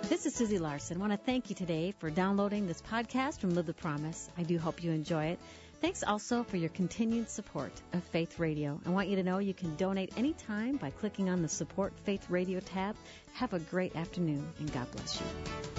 This is Susie Larson. I want to thank you today for downloading this podcast from Live the Promise. I do hope you enjoy it. Thanks also for your continued support of Faith Radio. I want you to know you can donate anytime by clicking on the Support Faith Radio tab. Have a great afternoon, and God bless you.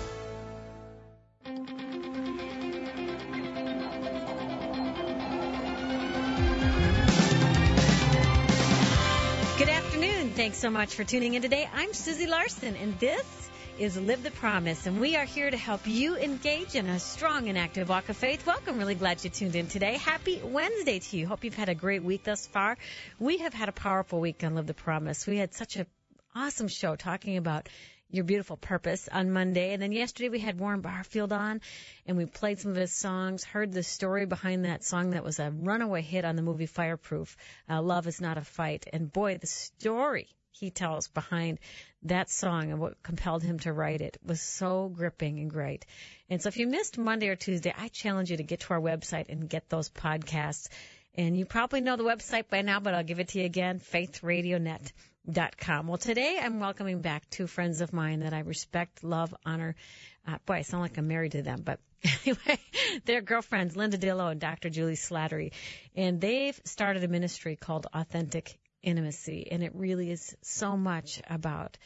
Good afternoon. Thanks so much for tuning in today. I'm Susie Larson, and this is Live the Promise, and we are here to help you engage in a strong and active walk of faith. Welcome. Really glad you tuned in today. Happy Wednesday to you. Hope you've had a great week thus far. We have had a powerful week on Live the Promise. We had such an awesome show talking about your beautiful purpose on Monday, and then yesterday we had Warren Barfield on, and we played some of his songs, heard the story behind that song that was a runaway hit on the movie Fireproof, Love Is Not a Fight. And boy, the story he tells behind that song and what compelled him to write it was so gripping and great. And so if you missed Monday or Tuesday, I challenge you to get to our website and get those podcasts. And you probably know the website by now, but I'll give it to you again, faithradionet.com. Well, today I'm welcoming back two friends of mine that I respect, love, honor. Boy, I sound like I'm married to them, but anyway, they're girlfriends, Linda Dillow and Dr. Julie Slattery. And they've started a ministry called Authentic Intimacy, and it really is so much about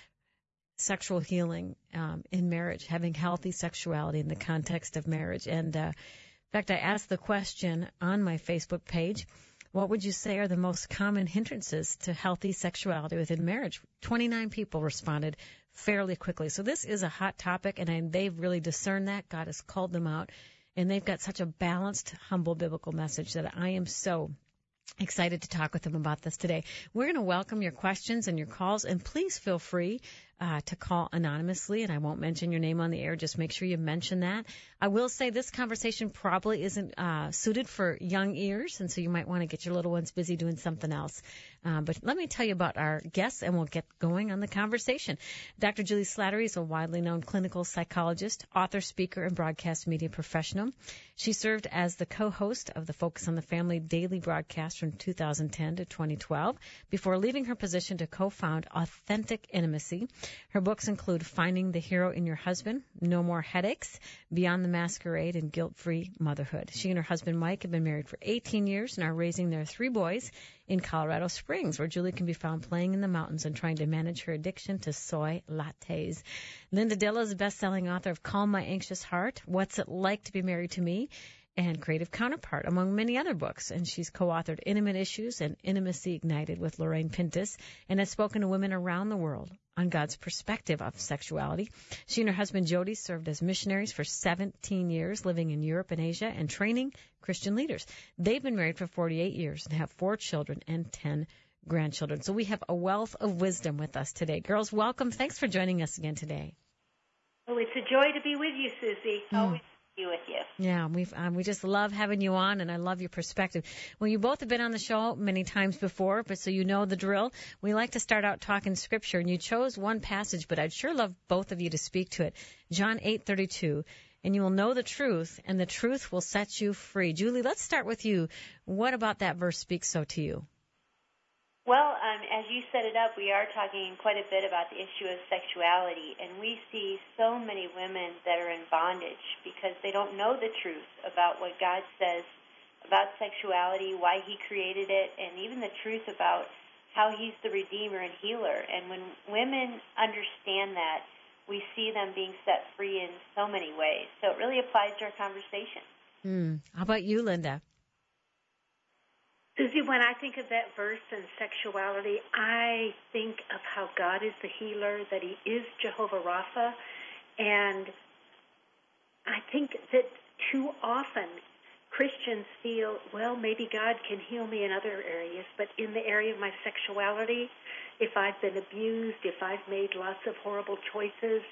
sexual healing in marriage, having healthy sexuality in the context of marriage. And in fact, I asked the question on my Facebook page, what would you say are the most common hindrances to healthy sexuality within marriage? 29 people responded fairly quickly. So this is a hot topic, and they've really discerned that. God has called them out, and they've got such a balanced, humble biblical message that I am so excited to talk with them about this today. We're going to welcome your questions and your calls, and please feel free to call anonymously, and I won't mention your name on the air. Just make sure you mention that. I will say this conversation probably isn't suited for young ears, and so you might want to get your little ones busy doing something else. But let me tell you about our guests, and we'll get going on the conversation. Dr. Julie Slattery is a widely known clinical psychologist, author, speaker, and broadcast media professional. She served as the co-host of the Focus on the Family daily broadcast from 2010 to 2012 before leaving her position to co-found Authentic Intimacy. Her books include Finding the Hero in Your Husband, No More Headaches, Beyond the Masquerade, and Guilt-Free Motherhood. She and her husband Mike have been married for 18 years and are raising their 3 boys in Colorado Springs, where Julie can be found playing in the mountains and trying to manage her addiction to soy lattes. Linda Dillow is a best-selling author of Calm My Anxious Heart, What's It Like to Be Married to Me, and Creative Counterpart, among many other books. And she's co-authored Intimate Issues and Intimacy Ignited with Lorraine Pintus, and has spoken to women around the world on God's perspective of sexuality. She and her husband Jody served as missionaries for 17 years, living in Europe and Asia and training Christian leaders. They've been married for 48 years and have 4 children and 10 grandchildren. So we have a wealth of wisdom with us today. Girls, welcome. Thanks for joining us again today. Oh, it's a joy to be with you, Susie. Always be with you. Yeah, we just love having you on, and I love your perspective. Well, you both have been on the show many times before, but so you know the drill. We like to start out talking Scripture, and you chose one passage, but I'd sure love both of you to speak to it. John 8:32, and you will know the truth, and the truth will set you free. Julie, let's start with you. What about that verse speaks so to you? Well, as you set it up, we are talking quite a bit about the issue of sexuality, and we see so many women that are in bondage because they don't know the truth about what God says about sexuality, why He created it, and even the truth about how He's the Redeemer and Healer. And when women understand that, we see them being set free in so many ways. So it really applies to our conversation. How about you, Linda? Susie, when I think of that verse and sexuality, I think of how God is the healer, that He is Jehovah Rapha, and I think that too often Christians feel, well, maybe God can heal me in other areas, but in the area of my sexuality, if I've been abused, if I've made lots of horrible choices,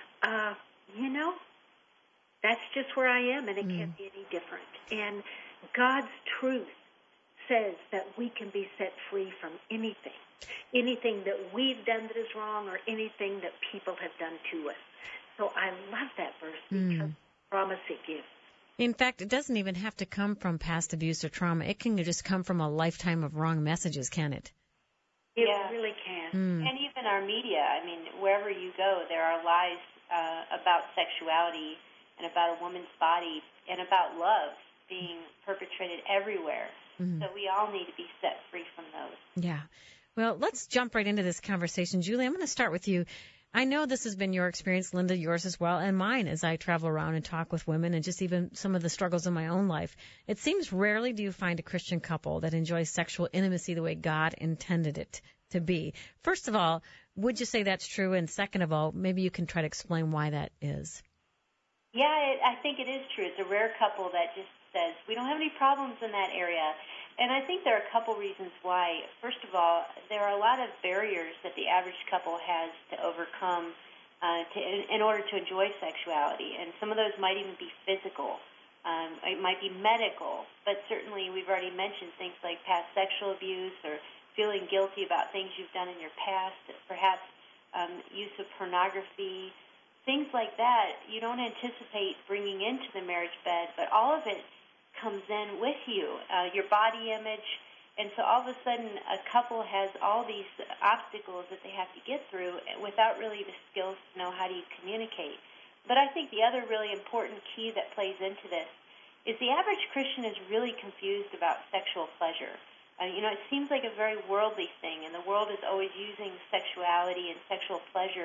that's just where I am, and it can't be any different. And God's truth says that we can be set free from anything that we've done that is wrong or anything that people have done to us. So I love that verse because of the promise it gives. In fact, it doesn't even have to come from past abuse or trauma. It can just come from a lifetime of wrong messages, can it? It really can. And even in our media. I mean, wherever you go, there are lies about sexuality and about a woman's body and about love being perpetrated everywhere. Mm-hmm. So we all need to be set free from those. Yeah. Well, let's jump right into this conversation. Julie, I'm going to start with you. I know this has been your experience, Linda, yours as well, and mine as I travel around and talk with women and just even some of the struggles in my own life. It seems rarely do you find a Christian couple that enjoys sexual intimacy the way God intended it to be. First of all, would you say that's true? And second of all, maybe you can try to explain why that is. Yeah, I think it is true. It's a rare couple that just says, we don't have any problems in that area. And I think there are a couple reasons why. First of all, there are a lot of barriers that the average couple has to overcome in order to enjoy sexuality. And some of those might even be physical. It might be medical. But certainly we've already mentioned things like past sexual abuse or feeling guilty about things you've done in your past, perhaps use of pornography, things like that you don't anticipate bringing into the marriage bed, but all of it comes in with you, your body image. And so all of a sudden a couple has all these obstacles that they have to get through without really the skills to know how do you communicate. But I think the other really important key that plays into this is the average Christian is really confused about sexual pleasure. It seems like a very worldly thing, and the world is always using sexuality and sexual pleasure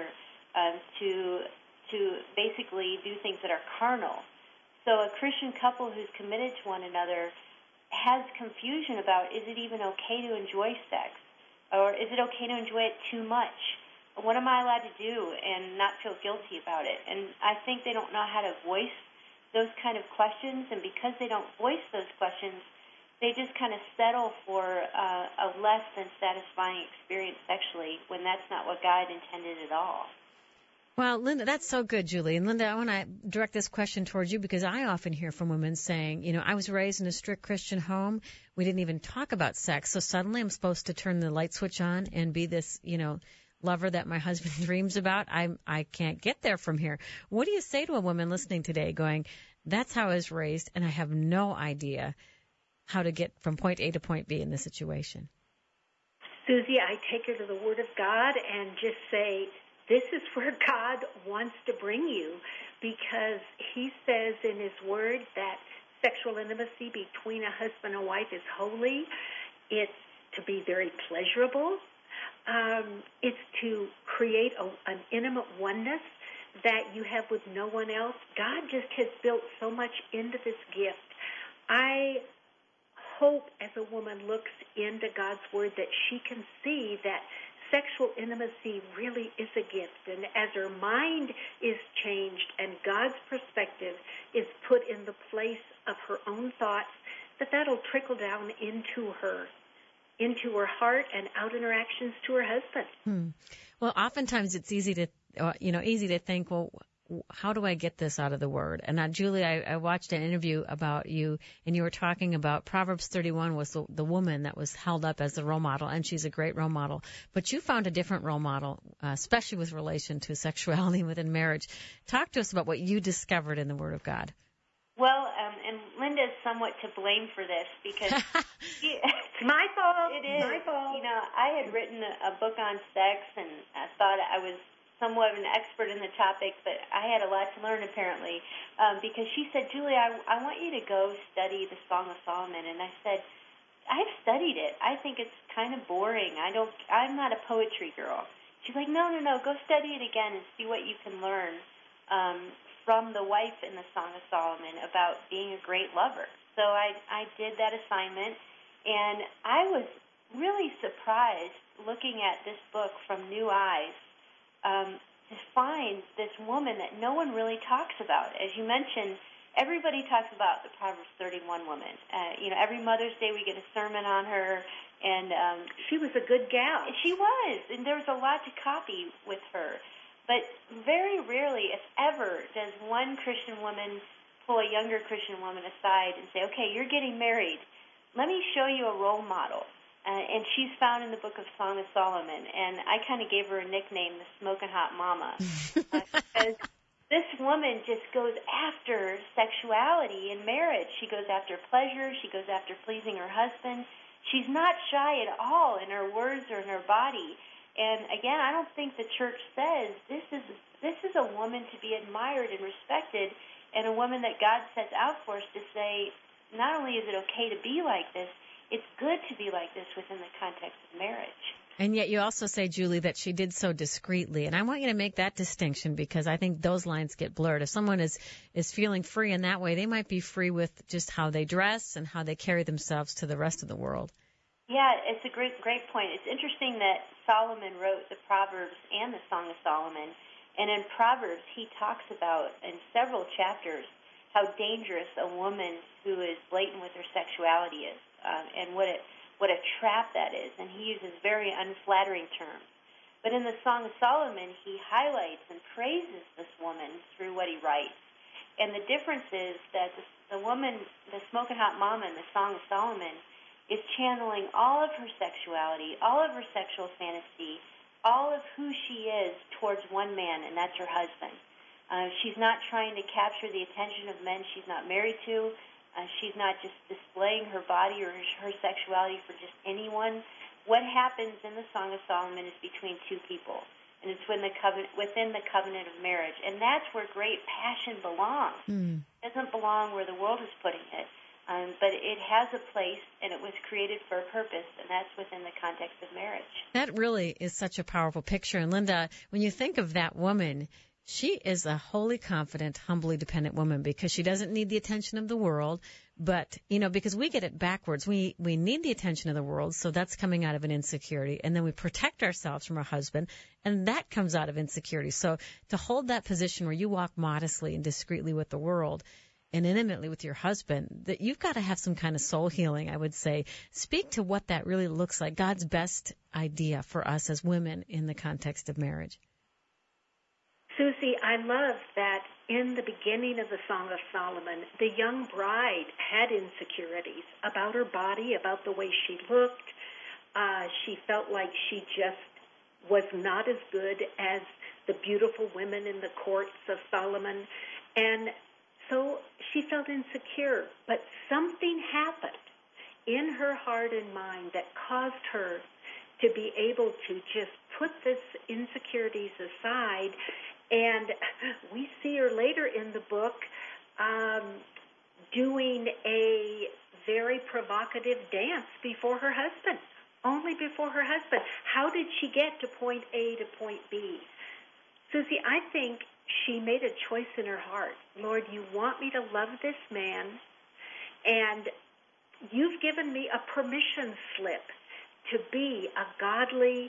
to basically do things that are carnal. So a Christian couple who's committed to one another has confusion about, is it even okay to enjoy sex? Or is it okay to enjoy it too much? What am I allowed to do and not feel guilty about it? And I think they don't know how to voice those kind of questions, and because they don't voice those questions, they just kind of settle for a less than satisfying experience sexually when that's not what God intended at all. Well, Linda, that's so good, Julie. And Linda, I want to direct this question towards you because I often hear from women saying, I was raised in a strict Christian home. We didn't even talk about sex. So suddenly I'm supposed to turn the light switch on and be this, lover that my husband dreams about. I can't get there from here. What do you say to a woman listening today going, that's how I was raised and I have no idea how to get from point A to point B in this situation? Susie, I take her to the Word of God and just say, this is where God wants to bring you, because he says in his word that sexual intimacy between a husband and wife is holy. It's to be very pleasurable. It's to create an intimate oneness that you have with no one else. God just has built so much into this gift. I hope as a woman looks into God's word that she can see that sexual intimacy really is a gift. And as her mind is changed and God's perspective is put in the place of her own thoughts, that'll trickle down into her heart and out interactions to her husband. Well, oftentimes it's easy to think, well, how do I get this out of the Word? And Julie, I watched an interview about you, and you were talking about Proverbs 31 was the woman that was held up as the role model, and she's a great role model. But you found a different role model, especially with relation to sexuality within marriage. Talk to us about what you discovered in the Word of God. Well, and Linda's somewhat to blame for this because it's my fault. It is. My fault. I had written a book on sex, and I thought I was somewhat of an expert in the topic, but I had a lot to learn apparently, because she said, Julie, I want you to go study the Song of Solomon. And I said, I've studied it. I think it's kind of boring. I'm not a poetry girl. She's like, no, go study it again and see what you can learn from the wife in the Song of Solomon about being a great lover. So I did that assignment, and I was really surprised looking at this book from new eyes, to find this woman that no one really talks about. As you mentioned, everybody talks about the Proverbs 31 woman. Every Mother's Day we get a sermon on her, and she was a good gal. She was, and there was a lot to copy with her. But very rarely, if ever, does one Christian woman pull a younger Christian woman aside and say, okay, you're getting married. Let me show you a role model. And she's found in the book of Song of Solomon. And I kind of gave her a nickname, the Smoking Hot Mama. Because this woman just goes after sexuality in marriage. She goes after pleasure. She goes after pleasing her husband. She's not shy at all in her words or in her body. And again, I don't think the church says this is a woman to be admired and respected, and a woman that God sets out for us to say, not only is it okay to be like this, it's good to be like this within the context of marriage. And yet you also say, Julie, that she did so discreetly. And I want you to make that distinction, because I think those lines get blurred. If someone is feeling free in that way, they might be free with just how they dress and how they carry themselves to the rest of the world. Yeah, it's a great point. It's interesting that Solomon wrote the Proverbs and the Song of Solomon. And in Proverbs, he talks about, in several chapters, how dangerous a woman who is blatant with her sexuality is, and what a trap that is. And he uses very unflattering terms. But in the Song of Solomon, he highlights and praises this woman through what he writes. And the difference is that the woman, the smoking hot mama in the Song of Solomon, is channeling all of her sexuality, all of her sexual fantasy, all of who she is towards one man, and that's her husband. She's not trying to capture the attention of men she's not married to. She's not just displaying her body or her sexuality for just anyone. What happens in the Song of Solomon is between two people, and it's within the covenant of marriage. And that's where great passion belongs. It doesn't belong where the world is putting it. But it has a place, and it was created for a purpose, and that's within the context of marriage. That really is such a powerful picture. And Linda, when you think of that woman, she is a wholly confident, humbly dependent woman, because she doesn't need the attention of the world. But, because we get it backwards. We need the attention of the world, so that's coming out of an insecurity. And then we protect ourselves from our husband, and that comes out of insecurity. So to hold that position where you walk modestly and discreetly with the world and intimately with your husband, that you've got to have some kind of soul healing, I would say. Speak to what that really looks like, God's best idea for us as women in the context of marriage. Susie, I love that in the beginning of the Song of Solomon, the young bride had insecurities about her body, about the way she looked. She felt like she just was not as good as the beautiful women in the courts of Solomon. And so she felt insecure, but something happened in her heart and mind that caused her to be able to just put this insecurities aside. And we see her later in the book doing a very provocative dance before her husband, only before her husband. How did she get to point A to point B? Susie, I think she made a choice in her heart. Lord, you want me to love this man, and you've given me a permission slip to be a godly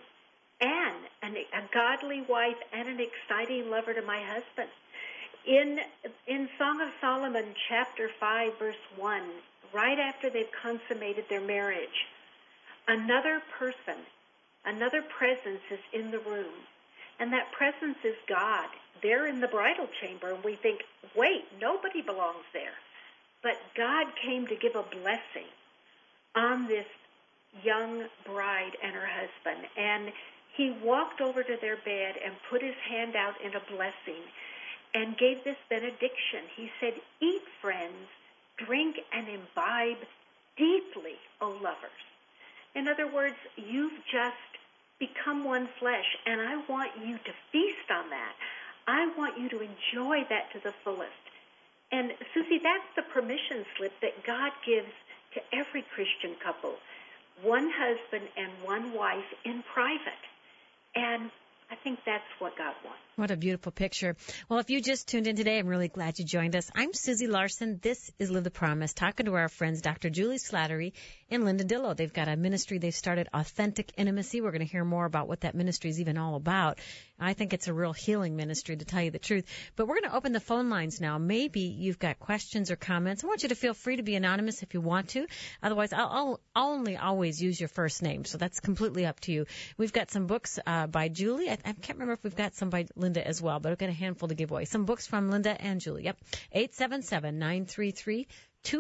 wife and an exciting lover to my husband. In Song of Solomon, chapter 5, verse 1, right after they've consummated their marriage, another presence is in the room, and that presence is God. They're in the bridal chamber, and we think, wait, nobody belongs there. But God came to give a blessing on this young bride and her husband, and he walked over to their bed and put his hand out in a blessing and gave this benediction. He said, eat, friends, drink and imbibe deeply, O lovers. In other words, you've just become one flesh, and I want you to feast on that. I want you to enjoy that to the fullest. And, Susie, that's the permission slip that God gives to every Christian couple, one husband and one wife in private. And I think that's what God wants. What a beautiful picture. Well, if you just tuned in today, I'm really glad you joined us. I'm Susie Larson. This is Live the Promise, talking to our friends Dr. Julie Slattery and Linda Dillow. They've got a ministry they've started, Authentic Intimacy. We're going to hear more about what that ministry is even all about. I think it's a real healing ministry, to tell you the truth. But we're going to open the phone lines now. Maybe you've got questions or comments. I want you to feel free to be anonymous if you want to. Otherwise, I'll only always use your first name, so that's completely up to you. We've got some books by Julie. I can't remember if we've got some by Linda as well, but I've got a handful to give away. Some books from Linda and Julie. Yep. 877-933-2484.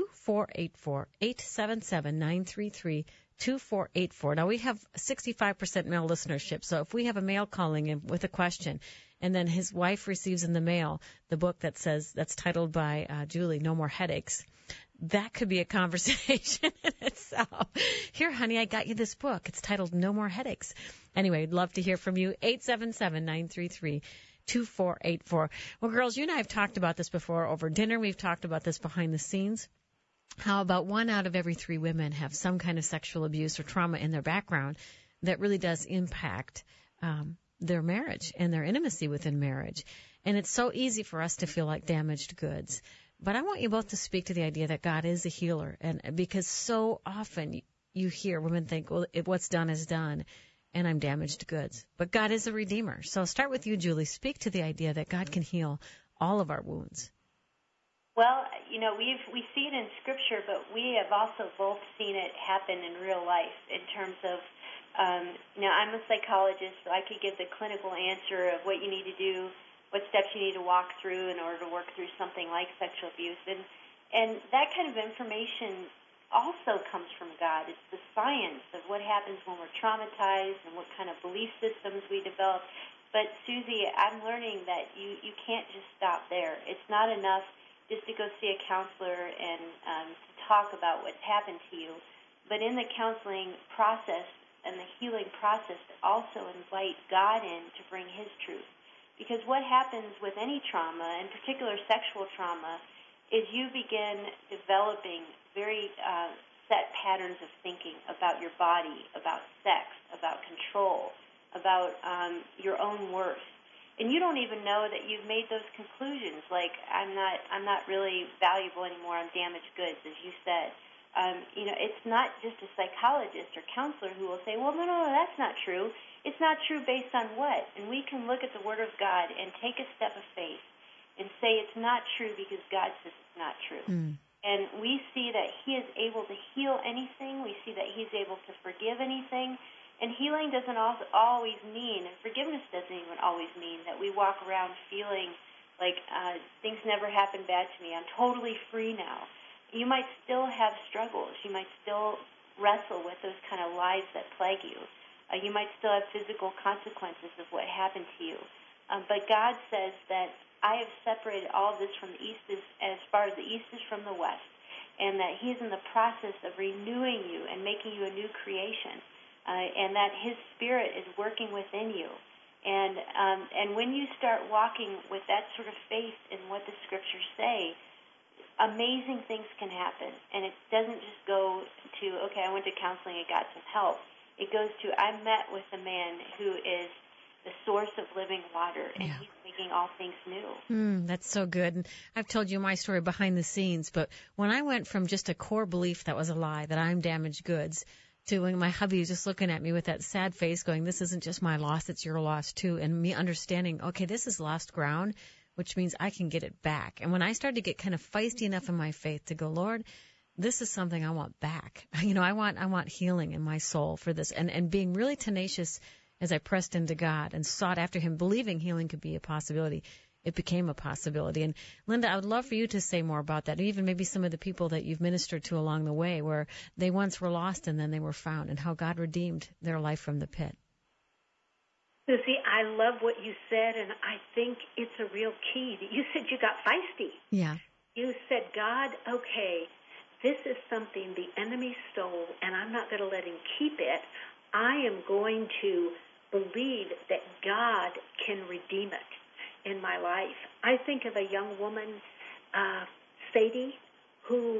877-933-2484. Now, we have 65% male listenership, so if we have a male calling in with a question, and then his wife receives in the mail the book that's titled by Julie, No More Headaches, that could be a conversation in itself. Here, honey, I got you this book. It's titled No More Headaches. Anyway, I'd love to hear from you. 877-933-2484. Well, girls, you and I have talked about this before over dinner. We've talked about this behind the scenes. How about 1 out of every 3 women have some kind of sexual abuse or trauma in their background that really does impact their marriage and their intimacy within marriage. And it's so easy for us to feel like damaged goods. But I want you both to speak to the idea that God is a healer, and because so often you hear women think, well, what's done is done, and I'm damaged goods. But God is a redeemer. So I'll start with you, Julie. Speak to the idea that God can heal all of our wounds. Well, we see it in Scripture, but we have also both seen it happen in real life in terms of, I'm a psychologist, so I could give the clinical answer of what you need to do, what steps you need to walk through in order to work through something like sexual abuse. And that kind of information also comes from God. It's the science of what happens when we're traumatized and what kind of belief systems we develop. But, Susie, I'm learning that you can't just stop there. It's not enough just to go see a counselor and to talk about what's happened to you. But in the counseling process and the healing process, also invite God in to bring His truth. Because what happens with any trauma, in particular sexual trauma, is you begin developing very set patterns of thinking about your body, about sex, about control, about your own worth. And you don't even know that you've made those conclusions, like I'm not really valuable anymore, I'm damaged goods, as you said. It's not just a psychologist or counselor who will say, well, no, that's not true. It's not true based on what? And we can look at the Word of God and take a step of faith and say it's not true because God says it's not true. And we see that He is able to heal anything. We see that He's able to forgive anything. And healing doesn't always mean, and forgiveness doesn't even always mean, that we walk around feeling like things never happened bad to me. I'm totally free now. You might still have struggles. You might still wrestle with those kind of lies that plague you. You might still have physical consequences of what happened to you. But God says that I have separated all of this from the east as far as the east is from the west, and that He's in the process of renewing you and making you a new creation, and that His Spirit is working within you. And when you start walking with that sort of faith in what the Scriptures say, amazing things can happen. And it doesn't just go to, okay, I went to counseling and got some help. It goes to, I met with a man who is the source of living water, and He's making all things new. That's so good. And I've told you my story behind the scenes, but when I went from just a core belief that was a lie, that I'm damaged goods, to when my hubby was just looking at me with that sad face going, this isn't just my loss, it's your loss too, and me understanding, okay, this is lost ground, which means I can get it back. And when I started to get kind of feisty enough in my faith to go, Lord, this is something I want back. I want healing in my soul for this, and being really tenacious as I pressed into God and sought after Him, believing healing could be a possibility. It became a possibility. And Linda, I would love for you to say more about that, even maybe some of the people that you've ministered to along the way where they once were lost and then they were found, and how God redeemed their life from the pit. Susie, I love what you said, and I think it's a real key. You said you got feisty. Yeah. You said, God, okay, this is something the enemy stole, and I'm not going to let him keep it. I am going to believe that God can redeem it in my life. I think of a young woman, Sadie, who,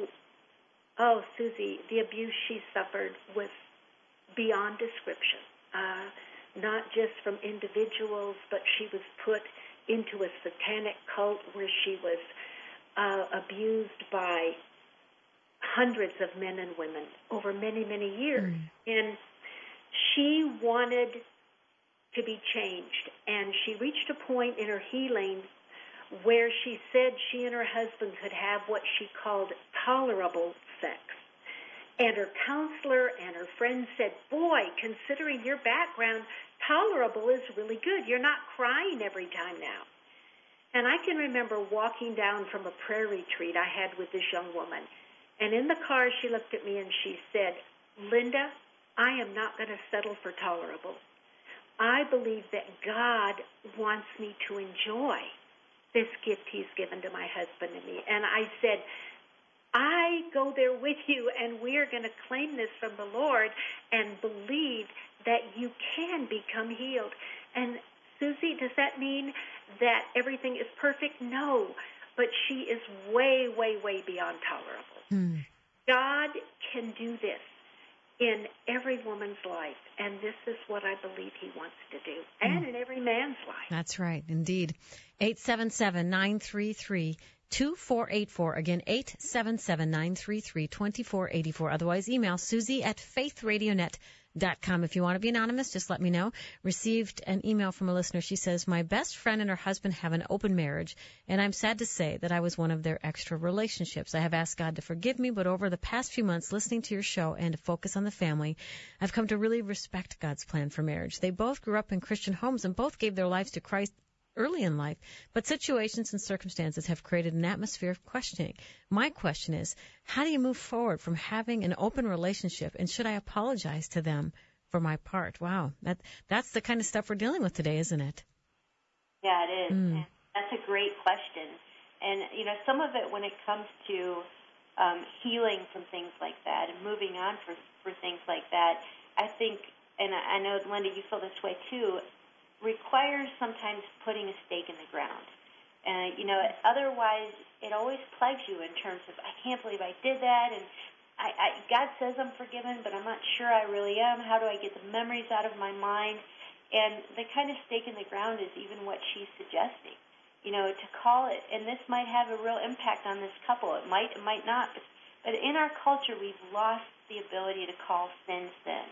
Susie, the abuse she suffered was beyond description. Not just from individuals, but she was put into a satanic cult where she was abused by hundreds of men and women over many, many years. And she wanted to be changed. And she reached a point in her healing where she said she and her husband could have what she called tolerable sex. And her counselor and her friends said, boy, considering your background, tolerable is really good. You're not crying every time now. And I can remember walking down from a prayer retreat I had with this young woman. And in the car, she looked at me and she said, Linda, I am not going to settle for tolerable. I believe that God wants me to enjoy this gift He's given to my husband and me. And I said, I go there with you, and we are going to claim this from the Lord and believe that you can become healed. And Susie, does that mean that everything is perfect? No, but she is way, way, way beyond tolerable. God can do this in every woman's life, and this is what I believe he wants to do, and in every man's life. That's right, indeed. 877-933-2484. Again, 877-933-2484. Otherwise, email Susie@faithradionet.com. If you want to be anonymous, just let me know. Received an email from a listener. She says, my best friend and her husband have an open marriage, and I'm sad to say that I was one of their extra relationships. I have asked God to forgive me, but over the past few months listening to your show and to focus on the family, I've come to really respect God's plan for marriage. They both grew up in Christian homes and both gave their lives to Christ early in life, but situations and circumstances have created an atmosphere of questioning. My question is, how do you move forward from having an open relationship, and should I apologize to them for my part? Wow, that's the kind of stuff we're dealing with today, isn't it? Yeah, it is. And that's a great question. And, some of it when it comes to healing from things like that and moving on for things like that, I think, and I know, Linda, you feel this way too, requires sometimes putting a stake in the ground. Otherwise it always plagues you in terms of, I can't believe I did that, and God says I'm forgiven, but I'm not sure I really am. How do I get the memories out of my mind? And the kind of stake in the ground is even what she's suggesting, to call it, and this might have a real impact on this couple. It might not, but in our culture we've lost the ability to call sin sin.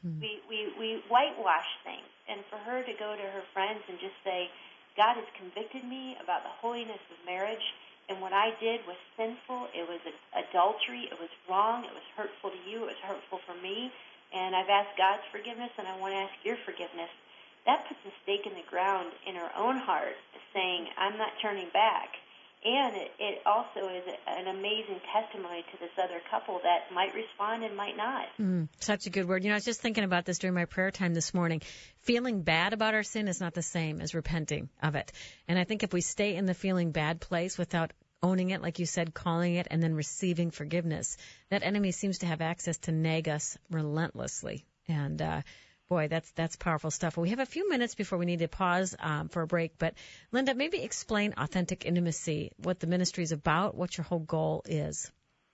We whitewash things, and for her to go to her friends and just say, God has convicted me about the holiness of marriage, and what I did was sinful, it was adultery, it was wrong, it was hurtful to you, it was hurtful for me, and I've asked God's forgiveness, and I want to ask your forgiveness. That puts a stake in the ground in her own heart, saying, I'm not turning back. And it also is an amazing testimony to this other couple that might respond and might not. Such a good word. I was just thinking about this during my prayer time this morning. Feeling bad about our sin is not the same as repenting of it. And I think if we stay in the feeling bad place without owning it, like you said, calling it, and then receiving forgiveness, that enemy seems to have access to nag us relentlessly. And boy, that's powerful stuff. Well, we have a few minutes before we need to pause for a break. But, Linda, maybe explain Authentic Intimacy, what the ministry is about, what your whole goal is.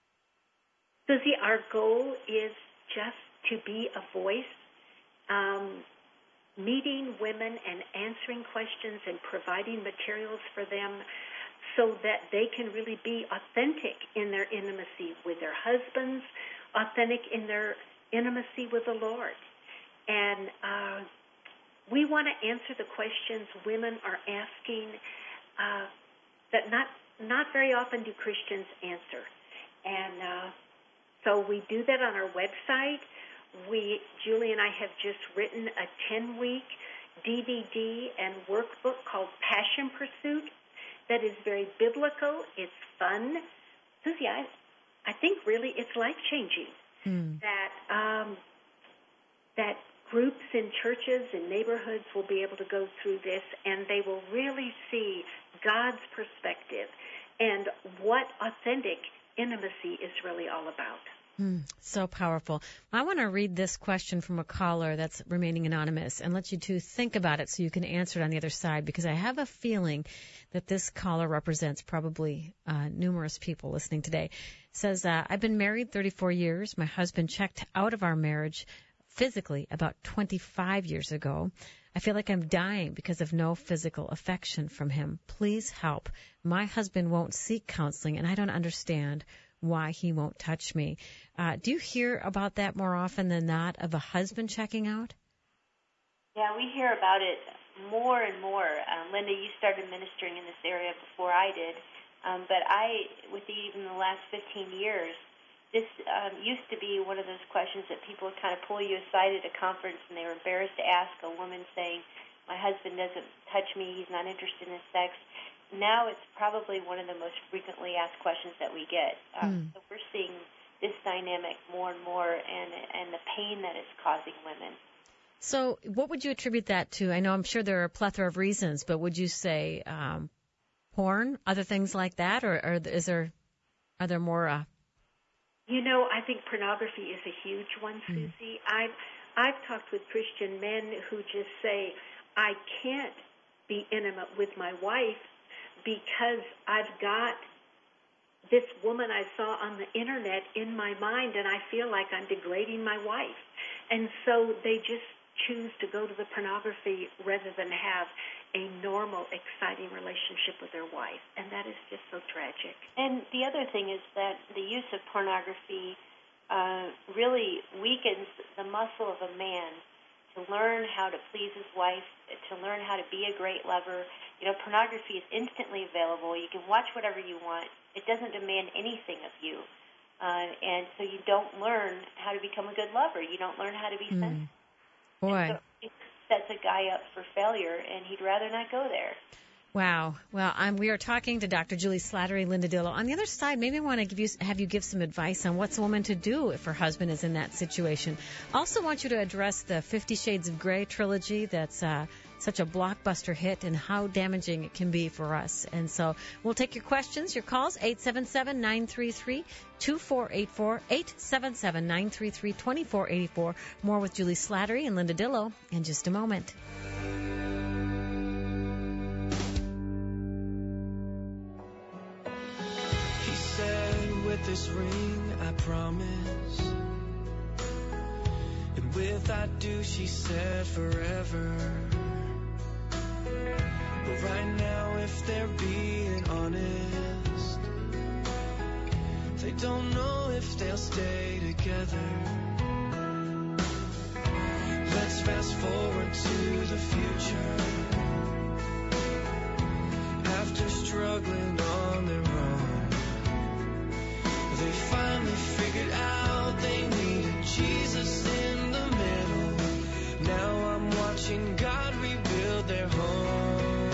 Susie, our goal is just to be a voice, meeting women and answering questions and providing materials for them so that they can really be authentic in their intimacy with their husbands, authentic in their intimacy with the Lord. And we want to answer the questions women are asking that not very often do Christians answer. And so we do that on our website. Julie and I have just written a 10-week DVD and workbook called Passion Pursuit that is very biblical. It's fun. Susie, I think really it's life-changing that groups in churches and neighborhoods will be able to go through this, and they will really see God's perspective and what authentic intimacy is really all about. So powerful. I want to read this question from a caller that's remaining anonymous and let you two think about it so you can answer it on the other side, because I have a feeling that this caller represents probably numerous people listening today. It says, I've been married 34 years. My husband checked out of our marriage physically about 25 years ago. I feel like I'm dying because of no physical affection from him. Please help. My husband won't seek counseling, and I don't understand why he won't touch me. Do you hear about that more often than not, of a husband checking out? Yeah, we hear about it more and more. Linda, you started ministering in this area before I did, but with even the last 15 years, this used to be one of those questions that people would kind of pull you aside at a conference, and they were embarrassed to ask a woman saying, my husband doesn't touch me, he's not interested in sex. Now it's probably one of the most frequently asked questions that we get. So we're seeing this dynamic more and more, and the pain that it's causing women. So what would you attribute that to? I know I'm sure there are a plethora of reasons, but would you say porn, other things like that, or are there more I think pornography is a huge one, Susie. I've talked with Christian men who just say, I can't be intimate with my wife because I've got this woman I saw on the internet in my mind, and I feel like I'm degrading my wife. And so they just choose to go to the pornography rather than have a normal, exciting relationship with their wife. And that is just so tragic. And the other thing is that the use of pornography really weakens the muscle of a man to learn how to please his wife, to learn how to be a great lover. Pornography is instantly available. You can watch whatever you want. It doesn't demand anything of you. And so you don't learn how to become a good lover. You don't learn how to be sensitive. Boy. So it sets a guy up for failure, and he'd rather not go there. Wow. Well, we are talking to Dr. Julie Slattery, Linda Dillow. On the other side, maybe I want to have you give some advice on what's a woman to do if her husband is in that situation. Also want you to address the 50 Shades of Grey trilogy that's such a blockbuster hit and how damaging it can be for us. And so we'll take your questions, your calls, 877-933-2484, 877-933-2484. More with Julie Slattery and Linda Dillow in just a moment. With this ring, I promise, and with I do, she said forever. But right now, if they're being honest, they don't know if they'll stay together. Let's fast forward to the future. After struggling on their own, they finally figured out they needed Jesus in the middle. Now I'm watching God rebuild their home.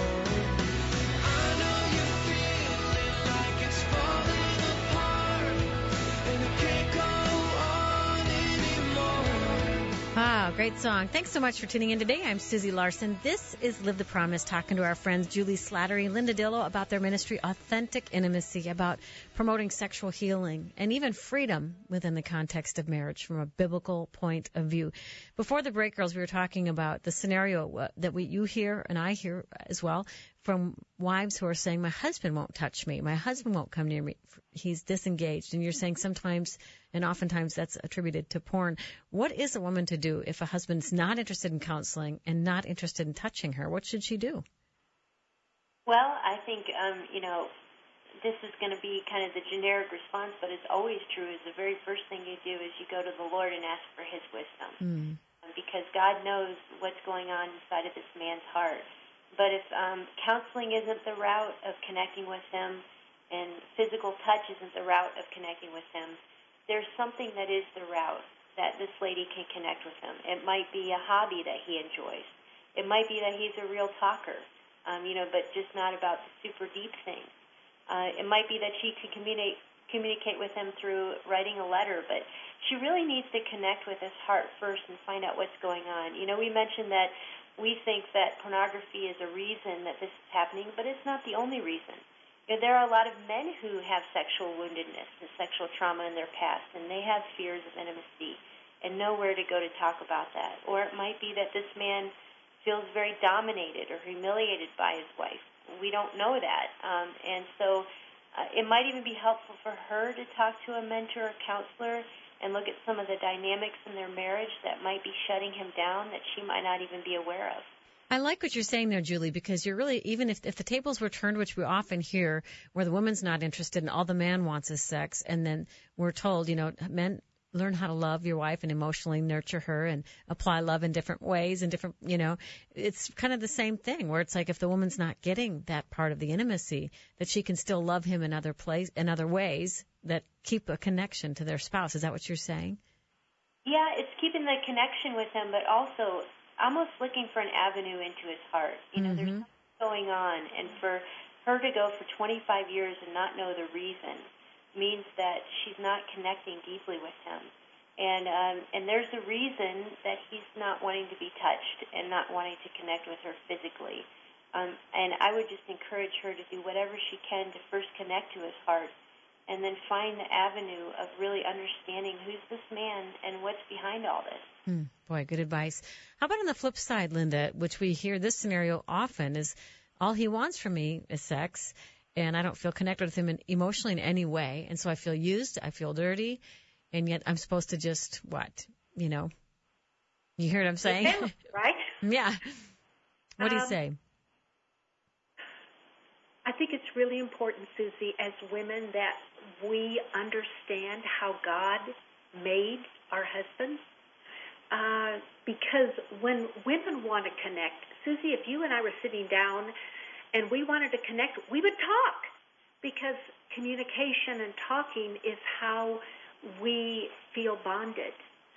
I know you're feeling like it's falling apart, and it can't go on anymore. Wow, great song. Thanks so much for tuning in today. I'm Susie Larson. This is Live the Promise, talking to our friends Julie Slattery and Linda Dillow about their ministry, Authentic Intimacy, about promoting sexual healing and even freedom within the context of marriage from a biblical point of view. Before the break, girls, we were talking about the scenario that you hear and I hear as well from wives who are saying, my husband won't touch me, my husband won't come near me, he's disengaged. And you're saying sometimes and oftentimes that's attributed to porn. What is a woman to do if a husband's not interested in counseling and not interested in touching her? What should she do? Well, I think, this is going to be kind of the generic response, but it's always true, is the very first thing you do is you go to the Lord and ask for His wisdom. Because God knows what's going on inside of this man's heart. But if counseling isn't the route of connecting with Him and physical touch isn't the route of connecting with Him, there's something that is the route that this lady can connect with Him. It might be a hobby that he enjoys. It might be that he's a real talker, but just not about the super deep things. It might be that she can communicate with him through writing a letter, but she really needs to connect with his heart first and find out what's going on. We mentioned that we think that pornography is a reason that this is happening, but it's not the only reason. There are a lot of men who have sexual woundedness and sexual trauma in their past, and they have fears of intimacy and know where to go to talk about that. Or it might be that this man feels very dominated or humiliated by his wife. We don't know that. And so it might even be helpful for her to talk to a mentor or counselor and look at some of the dynamics in their marriage that might be shutting him down that she might not even be aware of. I like what you're saying there, Julie, because you're really, even if the tables were turned, which we often hear, where the woman's not interested and all the man wants is sex, and then we're told, men, learn how to love your wife and emotionally nurture her and apply love in different ways and different, it's kind of the same thing where it's like if the woman's not getting that part of the intimacy, that she can still love him in other ways that keep a connection to their spouse. Is that what you're saying? Yeah, it's keeping the connection with him, but also almost looking for an avenue into his heart. There's something going on, and for her to go for 25 years and not know the reason means that she's not connecting deeply with him. And there's a reason that he's not wanting to be touched and not wanting to connect with her physically. And I would just encourage her to do whatever she can to first connect to his heart and then find the avenue of really understanding who's this man and what's behind all this. Boy, good advice. How about on the flip side, Linda, which we hear this scenario often, is all he wants from me is sex, and I don't feel connected with him emotionally in any way, and so I feel used, I feel dirty, and yet I'm supposed to just, what, you hear what I'm saying? Right? Yeah. What do you say? I think it's really important, Susie, as women that we understand how God made our husbands. Because when women want to connect, Susie, if you and I were sitting down and we wanted to connect, we would talk, because communication and talking is how we feel bonded.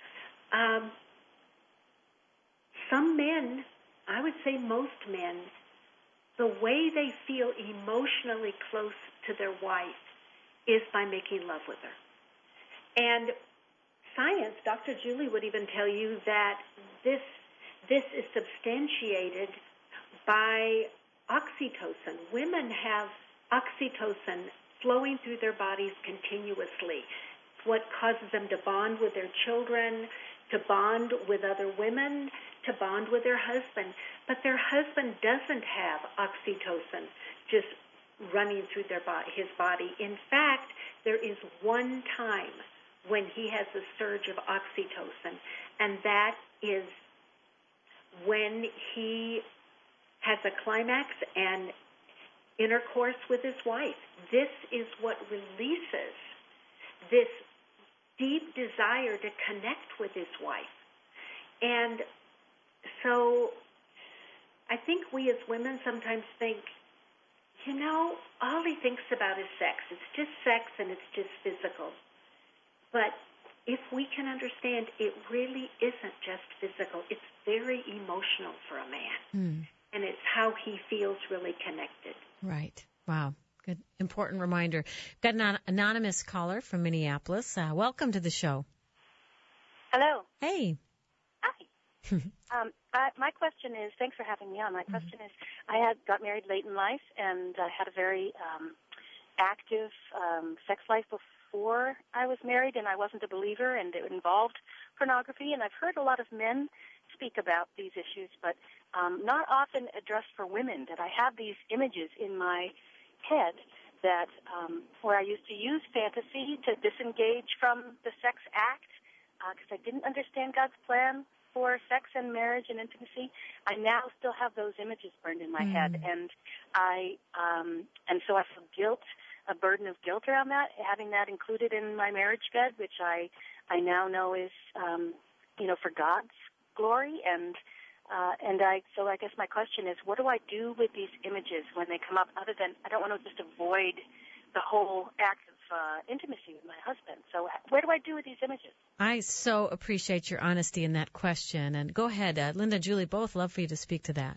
Some men, I would say most men, the way they feel emotionally close to their wife is by making love with her. And science, Dr. Julie would even tell you that this is substantiated by oxytocin. Women have oxytocin flowing through their bodies continuously. It's what causes them to bond with their children, to bond with other women, to bond with their husband. But their husband doesn't have oxytocin just running through his body. In fact, there is one time when he has a surge of oxytocin, and that is when he has a climax and intercourse with his wife. This is what releases this deep desire to connect with his wife. And so I think we as women sometimes think, all he thinks about is sex. It's just sex and it's just physical. But if we can understand, it really isn't just physical. It's very emotional for a man. And it's how he feels really connected. Right. Wow. Good. Important reminder. Got an anonymous caller from Minneapolis. Welcome to the show. Hello. Hey. Hi. My question is, thanks for having me on. My question is, I got married late in life and had a very active sex life before I was married, and I wasn't a believer, and it involved pornography. And I've heard a lot of men speak about these issues, but not often addressed for women, that I have these images in my head that where I used to use fantasy to disengage from the sex act because I didn't understand God's plan for sex and marriage and intimacy. I now still have those images burned in my head, and so I feel guilt, a burden of guilt around that, having that included in my marriage bed, which I now know is for God's glory, so I guess my question is, what do I do with these images when they come up, other than I don't want to just avoid the whole act of intimacy with my husband. So what do I do with these images? I so appreciate your honesty in that question. And go ahead, Linda, Julie, both love for you to speak to that.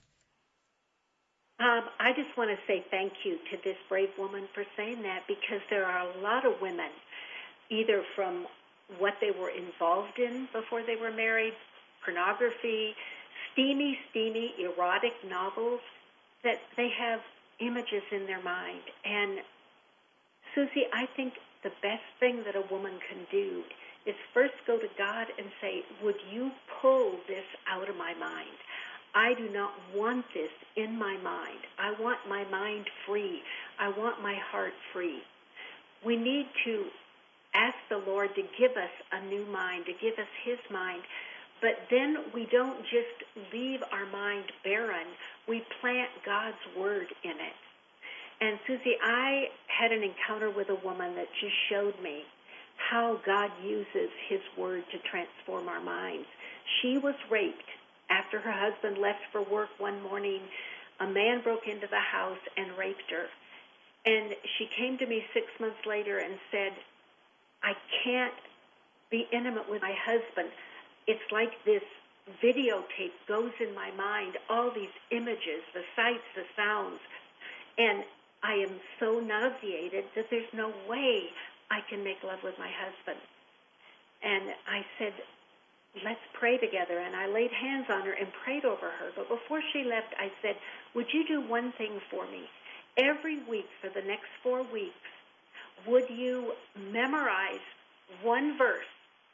I just want to say thank you to this brave woman for saying that, because there are a lot of women, either from what they were involved in before they were married, pornography, steamy, erotic novels, that they have images in their mind. And Susie, I think the best thing that a woman can do is first go to God and say, would you pull this out of my mind? I do not want this in my mind. I want my mind free. I want my heart free. We need to ask the Lord to give us a new mind, to give us His mind. But then we don't just leave our mind barren. We plant God's Word in it. And Susie, I had an encounter with a woman that just showed me how God uses His Word to transform our minds. She was raped after her husband left for work one morning. A man broke into the house and raped her. And she came to me 6 months later and said, I can't be intimate with my husband. It's like this videotape goes in my mind, all these images, the sights, the sounds, and I am so nauseated that there's no way I can make love with my husband. And I said, let's pray together. And I laid hands on her and prayed over her. But before she left, I said, would you do one thing for me? Every week for the next 4 weeks, would you memorize one verse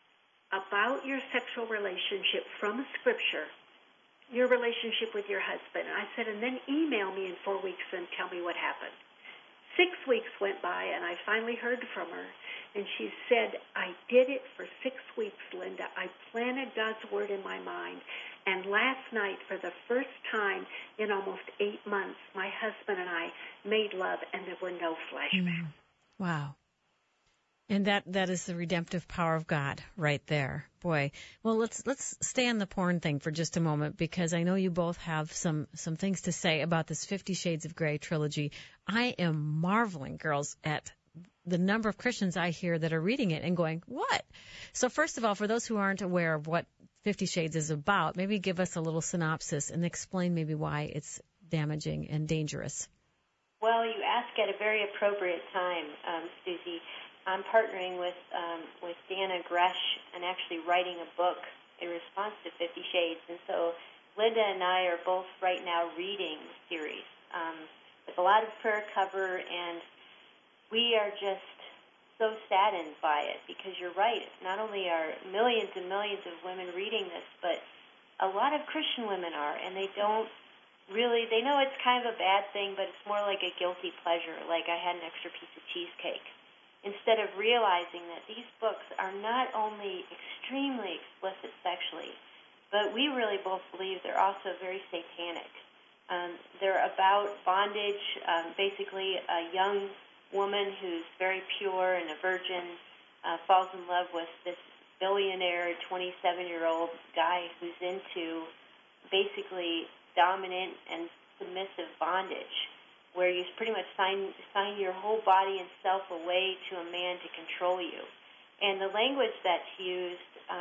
about your sexual relationship from Scripture, your relationship with your husband? I said, and then email me in 4 weeks and tell me what happened. 6 weeks went by, and I finally heard from her, and she said, I did it for 6 weeks, Linda. I planted God's Word in my mind, and last night, for the first time in almost 8 months, my husband and I made love, and there were no flashbacks. Wow. And that is the redemptive power of God right there. Boy. Well, let's stay on the porn thing for just a moment, because I know you both have some things to say about this 50 Shades of Grey trilogy. I am marveling, girls, at the number of Christians I hear that are reading it and going, what? So first of all, for those who aren't aware of what 50 Shades is about, maybe give us a little synopsis and explain maybe why it's damaging and dangerous. Well, you ask at a very appropriate time, Susie. I'm partnering with Dana Gresh and actually writing a book in response to 50 Shades. And so Linda and I are both right now reading the series with a lot of prayer cover, and we are just so saddened by it, because you're right. Not only are millions and millions of women reading this, but a lot of Christian women are, and they don't really, they know it's kind of a bad thing, but it's more like a guilty pleasure, like I had an extra piece of cheesecake, instead of realizing that these books are not only extremely explicit sexually, but we really both believe they're also very satanic. They're about bondage, basically a young woman who's very pure and a virgin falls in love with this billionaire 27-year-old guy who's into basically dominant and submissive bondage, where you pretty much sign your whole body and self away to a man to control you. And the language that's used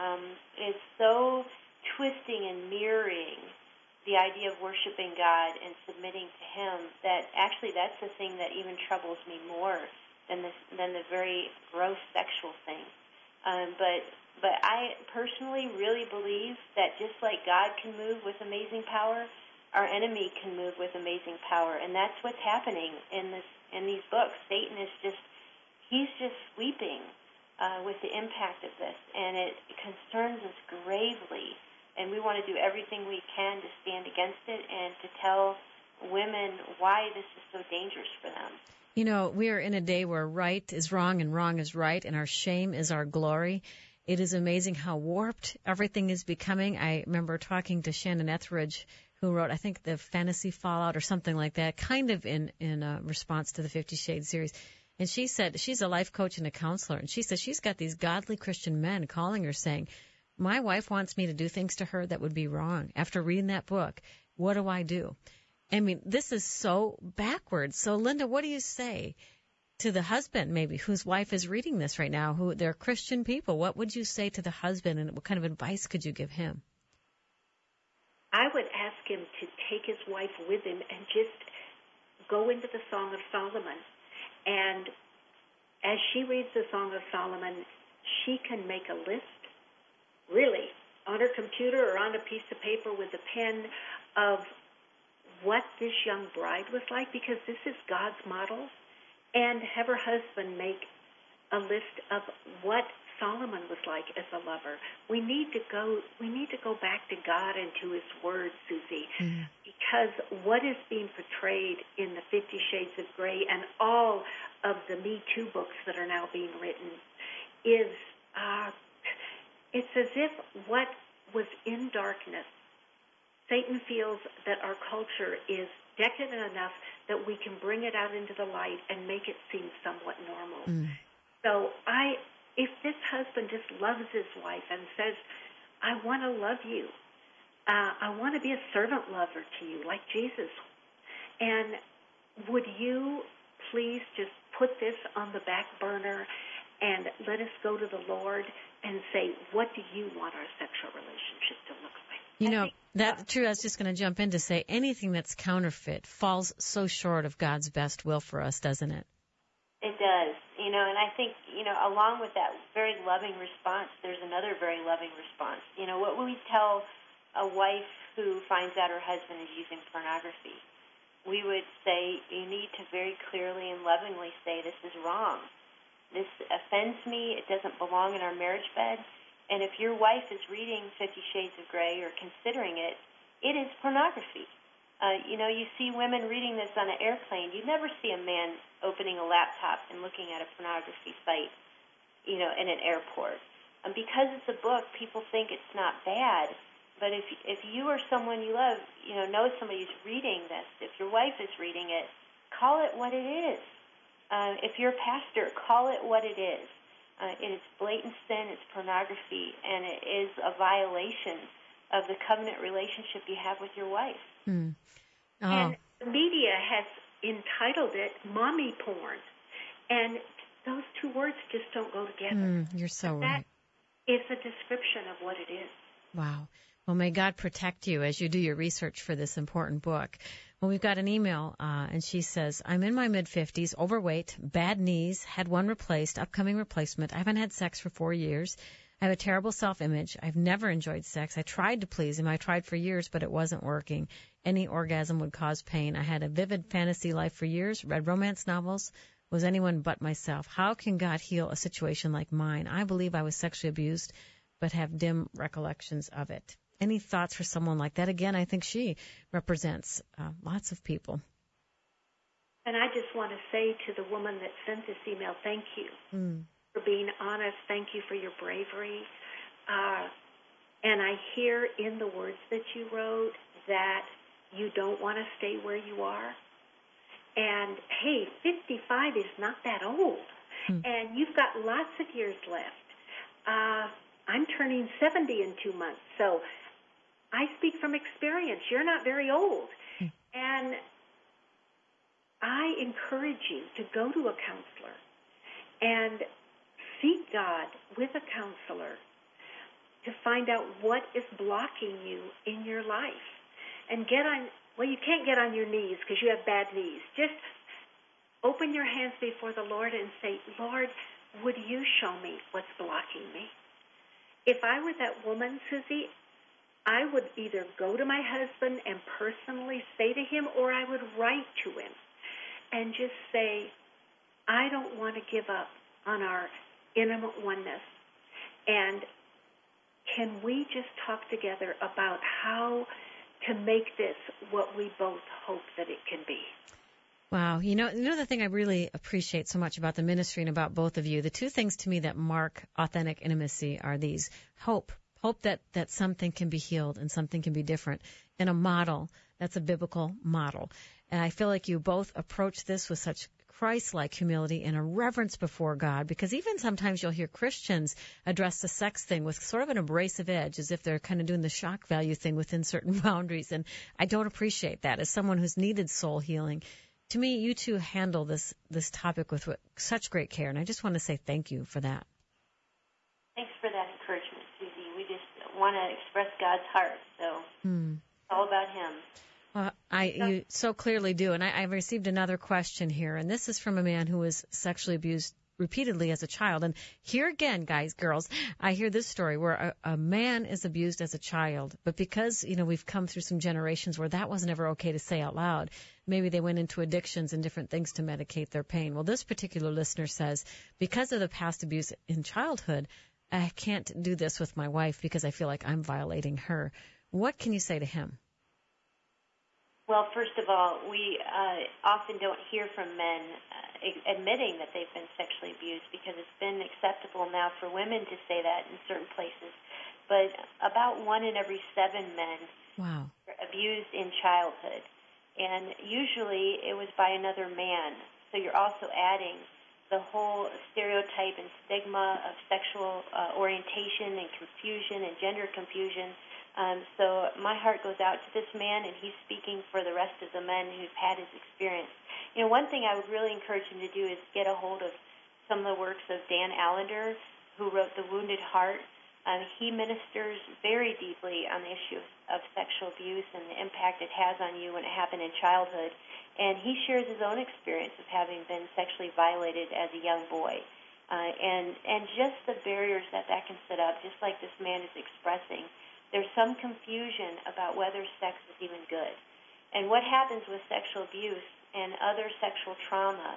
is so twisting and mirroring the idea of worshiping God and submitting to Him that actually that's the thing that even troubles me more than the very gross sexual thing. But I personally really believe that just like God can move with amazing power, our enemy can move with amazing power, and that's what's happening in these books. Satan is he's just sweeping with the impact of this, and it concerns us gravely. And we want to do everything we can to stand against it and to tell women why this is so dangerous for them. You know, we are in a day where right is wrong and wrong is right, and our shame is our glory. It is amazing how warped everything is becoming. I remember talking to Shannon Etheridge, who wrote, I think, the Fantasy Fallout or something like that, kind of in response to the 50 Shades series. And she said, she's a life coach and a counselor, and she says she's got these godly Christian men calling her saying, my wife wants me to do things to her that would be wrong. After reading that book, what do I do? I mean, this is so backwards. So, Linda, what do you say to the husband, maybe, whose wife is reading this right now, who they're Christian people? What would you say to the husband, and what kind of advice could you give him? I would ask him to take his wife with him and just go into the Song of Solomon. And as she reads the Song of Solomon, she can make a list, really, on her computer or on a piece of paper with a pen, of what this young bride was like, because this is God's model, and have her husband make a list of what Solomon was like as a lover. We need to go back to God and to His Word, Susie, because what is being portrayed in the 50 Shades of Grey and all of the Me Too books that are now being written is it's as if what was in darkness, Satan feels that our culture is decadent enough that we can bring it out into the light and make it seem somewhat normal. So if this husband just loves his wife and says, I want to love you, I want to be a servant lover to you like Jesus, and would you please just put this on the back burner and let us go to the Lord and say, what do you want our sexual relationship to look like? You know, that's true. I was just going to jump in to say anything that's counterfeit falls so short of God's best will for us, doesn't it? It does. And I think, along with that very loving response, there's another very loving response. What would we tell a wife who finds out her husband is using pornography? We would say, you need to very clearly and lovingly say, this is wrong. This offends me. It doesn't belong in our marriage bed. And if your wife is reading 50 Shades of Grey or considering it, it is pornography. You see women reading this on an airplane. You never see a man opening a laptop and looking at a pornography site, in an airport. Because it's a book, people think it's not bad. But if you or someone you love, know somebody who's reading this, if your wife is reading it, call it what it is. If you're a pastor, call it what it is. It is blatant sin, it's pornography, and it is a violation of the covenant relationship you have with your wife. Mm. Oh. And the media has entitled it mommy porn. And those two words just don't go together. You're so right. That is a description of what it is. Wow. Well, may God protect you as you do your research for this important book. Well, we've got an email, and she says, I'm in my mid-50s, overweight, bad knees, had one replaced, upcoming replacement. I haven't had sex for 4 years. I have a terrible self-image. I've never enjoyed sex. I tried to please him. I tried for years, but it wasn't working. Any orgasm would cause pain. I had a vivid fantasy life for years, read romance novels, was anyone but myself. How can God heal a situation like mine? I believe I was sexually abused, but have dim recollections of it. Any thoughts for someone like that? Again, I think she represents lots of people. And I just want to say to the woman that sent this email, thank you for being honest. Thank you for your bravery. And I hear in the words that you wrote that you don't want to stay where you are. And, hey, 55 is not that old. And you've got lots of years left. I'm turning 70 in 2 months, so I speak from experience. You're not very old. And I encourage you to go to a counselor and seek God with a counselor to find out what is blocking you in your life. And you can't get on your knees because you have bad knees. Just open your hands before the Lord and say, Lord, would you show me what's blocking me? If I were that woman, Susie, I would either go to my husband and personally say to him, or I would write to him and just say, I don't want to give up on our intimate oneness. And can we just talk together about how to make this what we both hope that it can be? Wow. You know the thing I really appreciate so much about the ministry and about both of you, the two things to me that mark authentic intimacy are these: hope that something can be healed and something can be different, and a model that's a biblical model. And I feel like you both approach this with such Christ-like humility and a reverence before God, because even sometimes you'll hear Christians address the sex thing with sort of an abrasive edge, as if they're kind of doing the shock value thing within certain boundaries. And I don't appreciate that as someone who's needed soul healing. To me, you two handle this topic with such great care, and I just want to say thank you for that. Thanks for that encouragement, Susie. We just want to express God's heart, so it's all about Him. You so clearly do, and I received another question here, and this is from a man who was sexually abused repeatedly as a child. And here again, guys, girls, I hear this story where a man is abused as a child, but because, we've come through some generations where that wasn't ever okay to say out loud, maybe they went into addictions and different things to medicate their pain. Well, this particular listener says, because of the past abuse in childhood, I can't do this with my wife because I feel like I'm violating her. What can you say to him? Well, first of all, we often don't hear from men admitting that they've been sexually abused, because it's been acceptable now for women to say that in certain places. But about 1 in every 7 men are abused in childhood. And usually it was by another man. So you're also adding the whole stereotype and stigma of sexual orientation and confusion and gender confusion. So my heart goes out to this man, and he's speaking for the rest of the men who've had his experience. One thing I would really encourage him to do is get a hold of some of the works of Dan Allender, who wrote The Wounded Heart. He ministers very deeply on the issue of sexual abuse and the impact it has on you when it happened in childhood. And he shares his own experience of having been sexually violated as a young boy. And just the barriers that can set up, just like this man is expressing. There's some confusion about whether sex is even good. And what happens with sexual abuse and other sexual trauma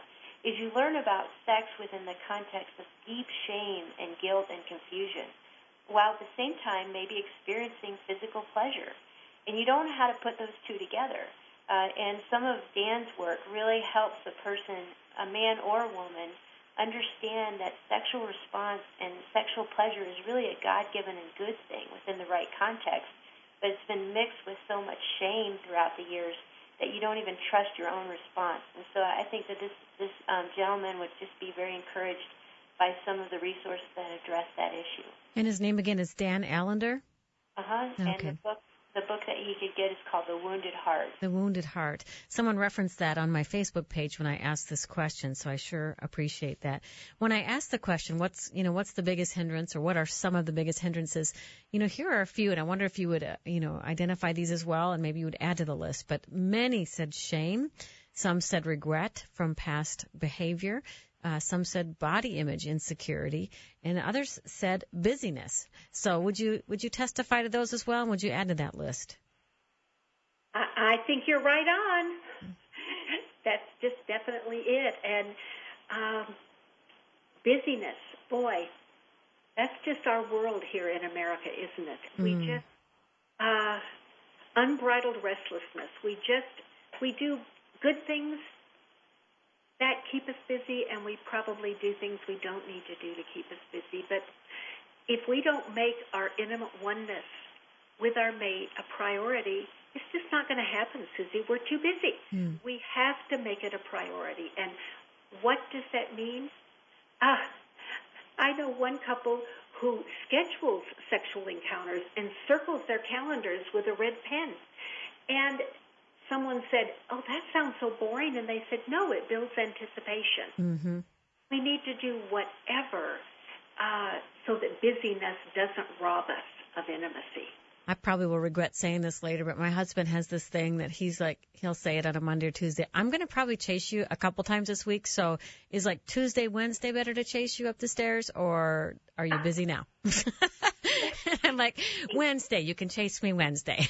is you learn about sex within the context of deep shame and guilt and confusion, while at the same time maybe experiencing physical pleasure. And you don't know how to put those two together. And some of Dan's work really helps a person, a man or a woman, understand that sexual response and sexual pleasure is really a God-given and good thing within the right context, but it's been mixed with so much shame throughout the years that you don't even trust your own response. And so I think that this gentleman would just be very encouraged by some of the resources that address that issue. And his name again is Dan Allender? Uh-huh. Okay. And the book that he could get is called The Wounded Heart. The Wounded Heart. Someone referenced that on my Facebook page when I asked this question, so I sure appreciate that. When I asked the question, what's the biggest hindrance, or what are some of the biggest hindrances? Here are a few, and I wonder if you would, identify these as well, and maybe you would add to the list. But many said shame. Some said regret from past behavior. Some said body image insecurity, and others said busyness. So would you testify to those as well, and would you add to that list? I think you're right on. That's just definitely it. And busyness, boy, that's just our world here in America, isn't it? We just unbridled restlessness. We do good things that keep us busy, and we probably do things we don't need to do to keep us busy. But if we don't make our intimate oneness with our mate a priority, it's just not going to happen, Susie. We're too busy. We have to make it a priority. And what does that mean? I know one couple who schedules sexual encounters and circles their calendars with a red pen. And someone said, "Oh, that sounds so boring," and they said, "No, it builds anticipation." Mm-hmm. We need to do whatever so that busyness doesn't rob us of intimacy. I probably will regret saying this later, but my husband has this thing that he'll say it on a Monday or Tuesday. I'm going to probably chase you a couple times this week, so is like Tuesday, Wednesday better to chase you up the stairs, or are you busy now? I'm like, Wednesday, you can chase me Wednesday.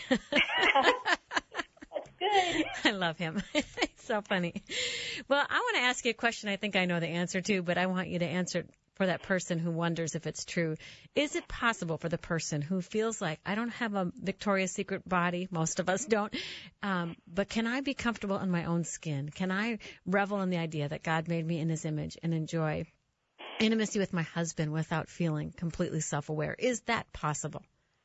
I love him. It's so funny. Well, I want to ask you a question I think I know the answer to, but I want you to answer it for that person who wonders if it's true. Is it possible for the person who feels like, I don't have a Victoria's Secret body, most of us don't, but can I be comfortable in my own skin? Can I revel in the idea that God made me in His image and enjoy intimacy with my husband without feeling completely self-aware? Is that possible?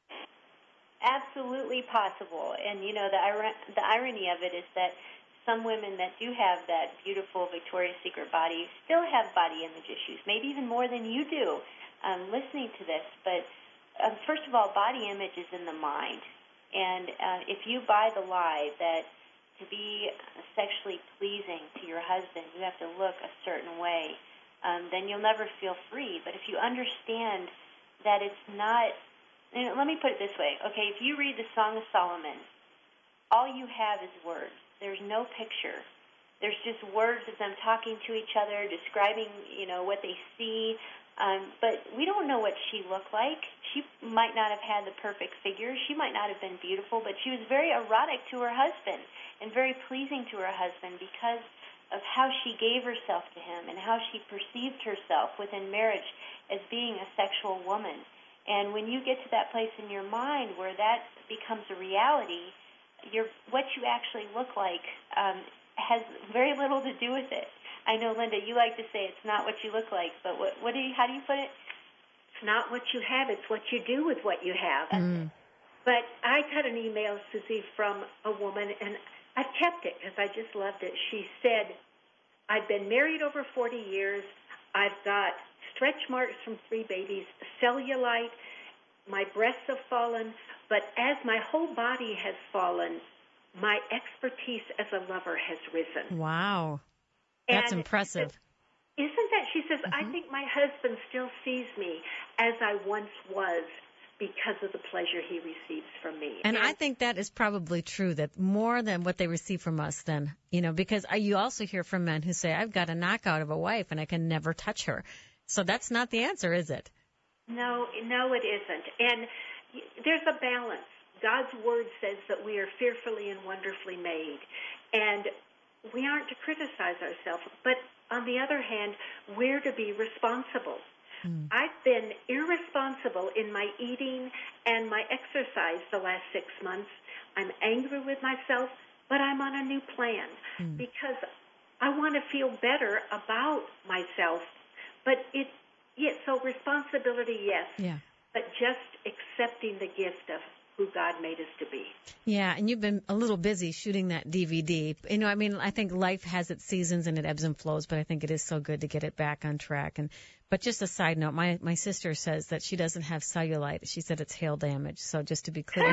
Absolutely possible. And, the irony of it is that some women that do have that beautiful Victoria's Secret body still have body image issues, maybe even more than you do, listening to this. But first of all, body image is in the mind. And if you buy the lie that to be sexually pleasing to your husband, you have to look a certain way, then you'll never feel free. But if you understand that it's not, let me put it this way. Okay, if you read the Song of Solomon, all you have is words. There's no picture. There's just words of them talking to each other, describing, what they see. But we don't know what she looked like. She might not have had the perfect figure. She might not have been beautiful, but she was very erotic to her husband and very pleasing to her husband because of how she gave herself to him and how she perceived herself within marriage as being a sexual woman. And when you get to that place in your mind where that becomes a reality, what you actually look like has very little to do with it. I know, Linda, you like to say it's not what you look like, but how do you put it? It's not what you have, it's what you do with what you have. But I got an email, Susie, from a woman, and I kept it because I just loved it. She said, "I've been married over 40 years. I've got stretch marks from 3 babies, cellulite, my breasts have fallen, but as my whole body has fallen, my expertise as a lover has risen." Wow. That's impressive. Isn't that? She says, "I think my husband still sees me as I once was because of the pleasure he receives from me." And I think that is probably true, that more than what they receive from us then, because you also hear from men who say, "I've got a knockout of a wife and I can never touch her." So that's not the answer, is it? No, it isn't. And there's a balance. God's word says that we are fearfully and wonderfully made. And we aren't to criticize ourselves. But on the other hand, we're to be responsible. I've been irresponsible in my eating and my exercise the last 6 months. I'm angry with myself, but I'm on a new plan because I want to feel better about myself. But so responsibility, yes. Yeah. But just accepting the gift of who God made us to be. Yeah, and you've been a little busy shooting that DVD. You know, I mean, I think life has its seasons and it ebbs and flows, but I think it is so good to get it back on track. But just a side note, my sister says that she doesn't have cellulite. She said it's hail damage. So just to be clear.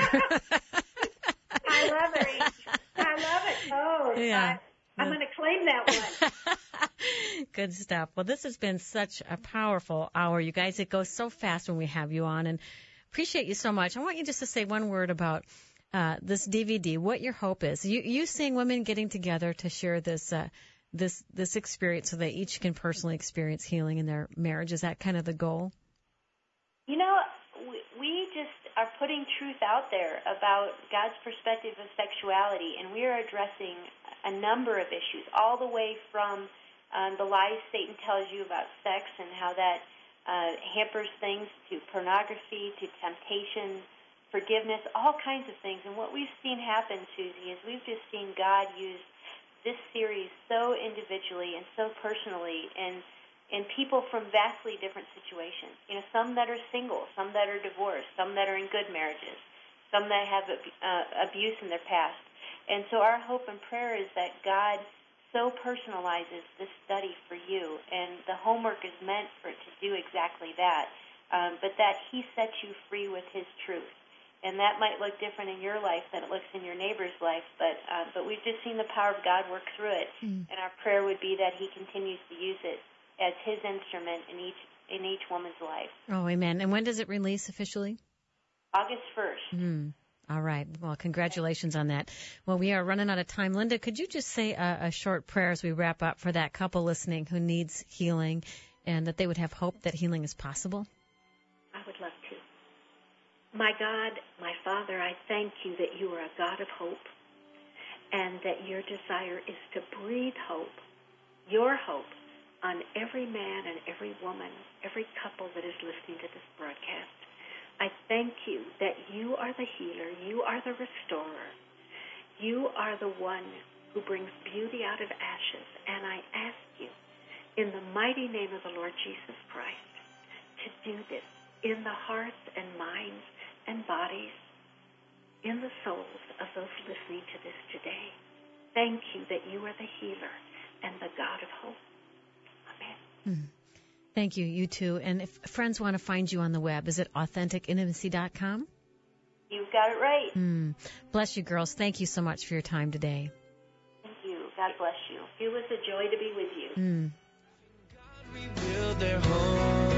I love it. I love it. Oh, yeah. I'm going to claim that one. Good stuff. Well, this has been such a powerful hour, you guys. It goes so fast when we have you on, and appreciate you so much. I want you just to say one word about this DVD, what your hope is. You seeing women getting together to share this experience so they each can personally experience healing in their marriage. Is that kind of the goal? You know, we just are putting truth out there about God's perspective of sexuality, and we are addressing a number of issues, all the way from the lies Satan tells you about sex and how that hampers things, to pornography, to temptation, forgiveness, all kinds of things. And what we've seen happen, Susie, is we've just seen God use this series so individually and so personally in people from vastly different situations. You know, some that are single, some that are divorced, some that are in good marriages, some that have abuse in their past. And so our hope and prayer is that God so personalizes this study for you, and the homework is meant for it to do exactly that, but that He sets you free with His truth. And that might look different in your life than it looks in your neighbor's life, but we've just seen the power of God work through it, and our prayer would be that He continues to use it as His instrument in each woman's life. Oh, amen. And when does it release officially? August 1st. All right. Well, congratulations on that. Well, we are running out of time. Linda, could you just say a short prayer as we wrap up for that couple listening who needs healing, and that they would have hope that healing is possible? I would love to. My God, my Father, I thank you that you are a God of hope, and that your desire is to breathe hope, your hope, on every man and every woman, every couple that is listening to this broadcast. I thank you that you are the healer, you are the restorer, you are the one who brings beauty out of ashes, and I ask you, in the mighty name of the Lord Jesus Christ, to do this in the hearts and minds and bodies, in the souls of those listening to this today. Thank you that you are the healer and the God of hope. Amen. Thank you, you too. And if friends want to find you on the web, is it AuthenticIntimacy.com? You've got it right. Bless you, girls. Thank you so much for your time today. Thank you. God bless you. It was a joy to be with you. God rebuild their home.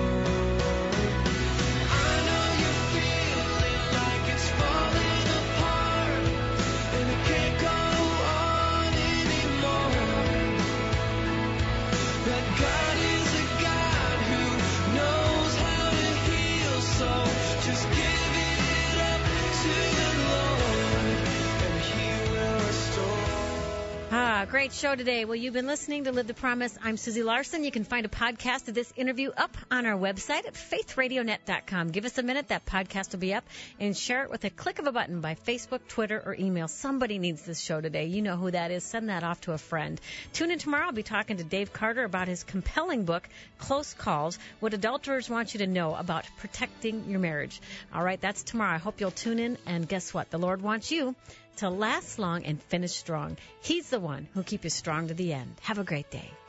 I know you're feeling like it's falling apart, and it can't go on anymore. But God is a God who knows how to heal, so just give it up to the Lord, and He will restore. Great show today. Well, you've been listening to Live the Promise. I'm Susie Larson. You can find a podcast of this interview up on our website at faithradionet.com. Give us a minute. That podcast will be up, and share it with a click of a button by Facebook, Twitter, or email. Somebody needs this show today. You know who that is. Send that off to a friend. Tune in tomorrow. I'll be talking to Dave Carter about his compelling book, Close Calls, What Adulterers Want You to Know About Protecting Your Marriage. All right, that's tomorrow. I hope you'll tune in. And guess what? The Lord wants you to last long and finish strong. He's the one who'll keep you strong to the end. Have a great day.